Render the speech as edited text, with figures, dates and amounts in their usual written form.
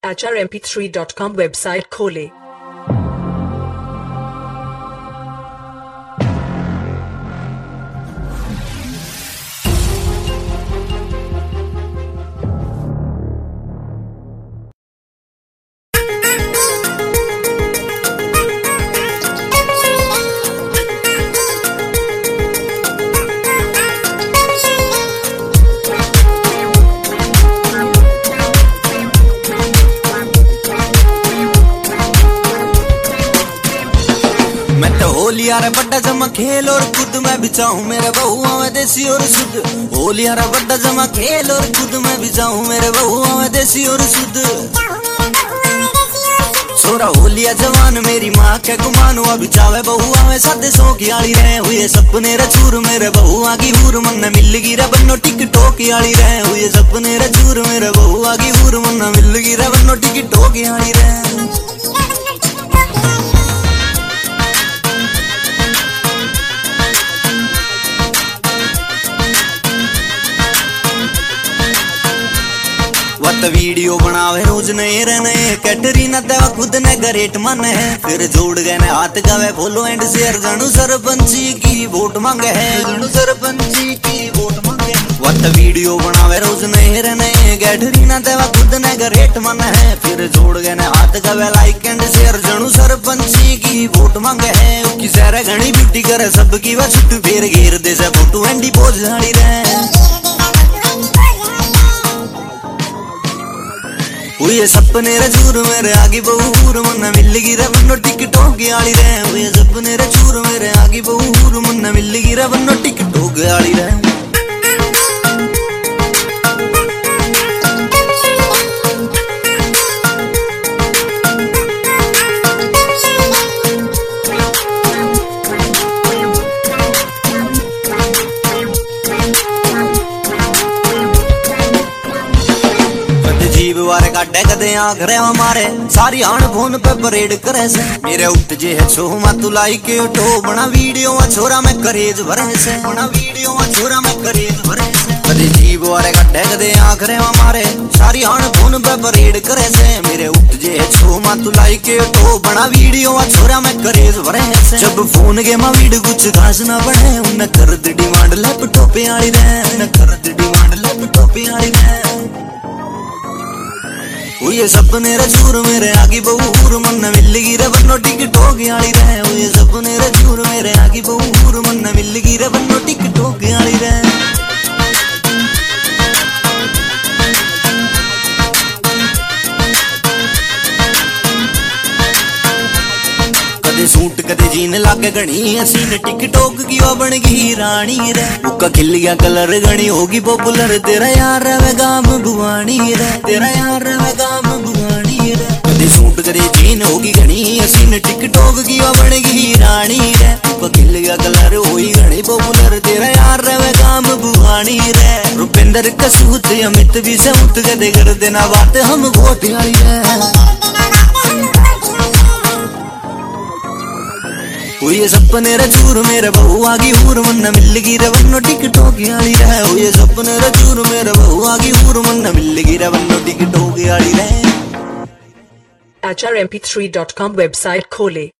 HRMP3.com website खोलें। होलिया रे बड्डा जमा खेल और कूद में बिचाऊं मेरे बहुआ में देसी और शुद्ध। होलिया रे बड्डा जमा खेल और कूद में बिचाऊं मेरे बहुआ में देसी और शुद्ध। छोरा होलिया जवान मेरी माँ के गुमान हुआ बिचावे बहुआ में सादे सौ की आली रहे हुए सपने रे चूर मेरे बहुआ की हूर मन मिल गिरा बन्नो टिकटो की आली रहे हुए सपने रे चूर मेरे बहुआ की हूर मन मिल गिरा बन्नो टिकटो की आली रहे। वीडियो बनावे रोज नए रहने कैटरीना देवा खुद ने गरेट मन है फिर जोड़ गए ने हाथ गावे फॉलो एंड शेयर जानू सरपंची की वोट मांगे है जानू सरपंची की वोट मांगे। वत वीडियो बनावे रोज नए रहने कैटरीना देवा खुद ने गरेट मन है फिर जोड़ गए ने हाथ गावे लाइक एंड शेयर जानू सरपंची की वोट मांगे है। उसकी सारा घनी ब्यूटी करे सबकी वह छुट्टी फेर घेर दे से फोटो एंडी पोज झाड़ी रहे। ये सपने रे चूर मेरे आगे बहुर मन मिल गिरा बन्नो टिकटो की आली रहे। ये सपने रे चूर मेरे आगे बहुर मन मिल गिरा बन्नो टिकटो की आली रहे। काटे कदे आखरे हमारे सारी आन फोन पे परेड करे से मेरे उठ जे है छो मातू लाइक उठो बना वीडियो छोरा में करेज भरे से बना वीडियो छोरा में करेज भरे से कदे जीव वाले काटे कदे आखरे हमारे सारी आन फोन पे परेड करे से मेरे उठ जे है छो मातू लाइक उठो बना वीडियो छोरा में करेज भरे से। जब फोन के मा वीडियो कुछ खास ना बने उन कर दी डिमांड लैपटॉप पे आली रहे उन कर दी डिमांड लैपटॉप पे आली रहे। ये सपने रे चूर मेरे आगे बहुर मन मिल गिरा बन्नो टिकटो की आली रहे। ये सपने रे चूर मेरे आगे बहुर मन मिल गिरा बन्नो टिकटो की आली रहे। कदे सूट कदे जीन लागे घनी हसीन टिकटॉक की वो बन गई रानी रे। उका खिल गया कलर घनी होगी पॉपुलर तेरा यार रे गाम बुआनी रे तेरा यार रे गाम बुआनी रे। कदे सूट कदे जीन होगी घनी हसीन टिकटॉक की वो बन गई रानी रे। उका खिल गया कलर होई घनी पॉपुलर तेरा यार रे गाम बुआनी रे। रुपेंद्र कसूत अमित भी से उठ कदे कर देना बात हम वोट आली रे। ये सपने रे चूर मेरे बहुआ की हूर मन मिल गिरा बन्नो टिकटो की आली रहे। ये सपने रे चूर मेरे बहुआ की हूर मन मिल गिरा बन्नो टिकटो की आली रहे। HRMP3.com वेबसाइट खोलें।